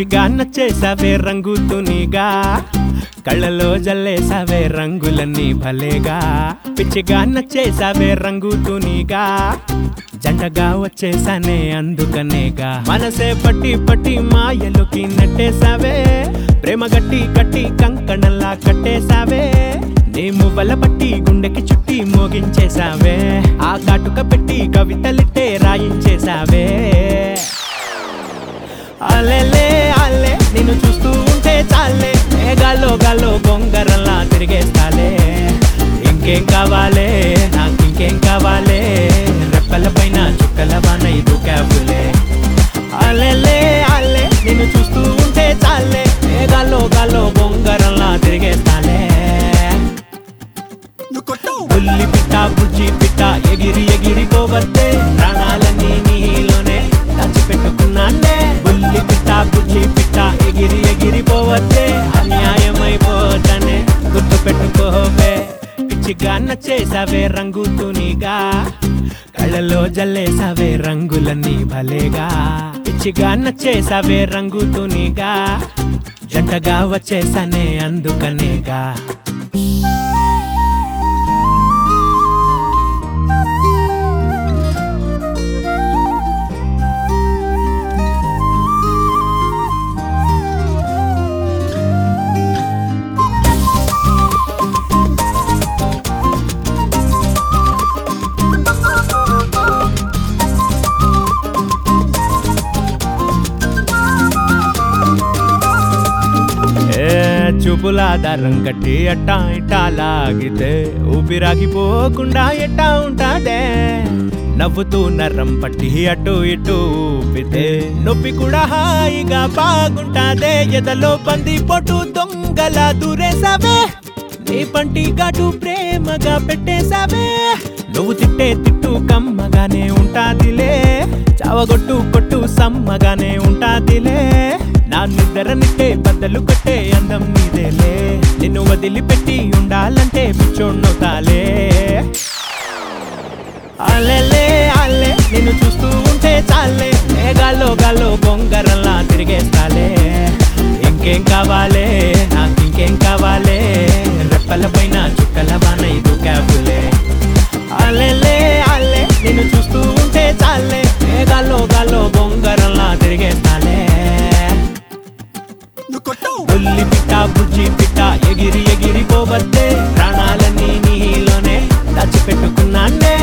పిచ్చిగా నచ్చేసావే రంగుతునిగా కళ్ళలో జల్లేసావే రంగులన్నీ భలేగా పిచ్చిగా నచ్చేసావే రంగుతునిగా జంటగా వచ్చేసానే అందుకనేగా మనసే పట్టి పట్టి మాయలోకి నెట్టేసావే ప్రేమ గట్టి గట్టి కంకణంలా కట్టేసావే నీ మువ్వల పట్టి గుండెకి చుట్టి మోగించేసావే ఆ కాటుక పెట్టి కవితలిట్టే రాయించేసావే అలెలే అల్లే నిన్ను చూస్తూ ఉంటే చాలే గాల్లో గాల్లో గొంగరల్లా తిరిగేస్తాలే ఇంకేం కావాలే నాకు ఇంకేం కావాలే రెప్పల పైన చుక్కల వాన దూకావులే అలెలే అల్లే నిన్ను చూస్తూ ఉంటే చాలే గాల్లో గాల్లో గొంగరల్లా తిరిగేస్తాలే బుల్లి పిట్ట బుజ్జి పిట్ట ఎగిరి ఎగిరిపోవద్దే ప్రాణాలన్నీ నీలోనే దాచిపెట్టుకున్నానే బుల్లి పిట్ట బుజ్జి పిట్ట ఎగిరి ఎగిరిపోవద్దే అన్యాయమైపోతనే గుర్తు పెట్టుకోవే పిచ్చిగా నచ్చేసావే రంగుతునిగా కళ్ళలో జల్లేసావే రంగులన్నీ భలేగా పిచ్చిగా నచ్చేసావే రంగుతునిగా జంటగా వచ్చేసానే అందుకనేగా చూపులాధారం కట్టి అట్టా ఇట్టా లాగితే ఊపిరాగిపోకుండా ఎట్టా ఉంటాదే నవ్వుతూ నరం పట్టి అటు ఇటు ఊపితే నొప్పి కూడా హాయిగా బాగుంటాదే ఎదలో బంది పొట్టు దొంగలా దూరేసావే నీ పంటి ఘాటు ప్రేమగా పెట్టేసావే నువ్వు తిట్టే తిట్టు కమ్మగానే ఉంటాదిలే చావగొట్టు కొట్టు సమ్మగానే ఉంటాదిలే నా నిద్ర నిట్టే బద్దలు కట్టే అందం నీదేలే నిన్ను వదిలిపెట్టి ఉండాలంటే పిచ్చోడ్నవుతాలే అలెలే అల్లే నిన్ను చూస్తూ ఉంటే చాలే గాల్లో గాల్లో గొంగరల్లా తిరిగేస్తాలే ఇంకేం కావాలే నాకు ఇంకేం కావాలే రెప్పల పైన చుక్కల వాన దూకావులే అలెలే అల్లే నిన్ను చూస్తూ ఉంటే చాలే గాల్లో గాల్లో గొంగరల్లా తిరిగేస్తాలే బుల్లి పిట్ట బుజ్జి పిట్ట ఎగిరి ఎగిరిపోవద్దే ప్రాణాలన్నీ నీలోనే దాచిపెట్టుకున్నానే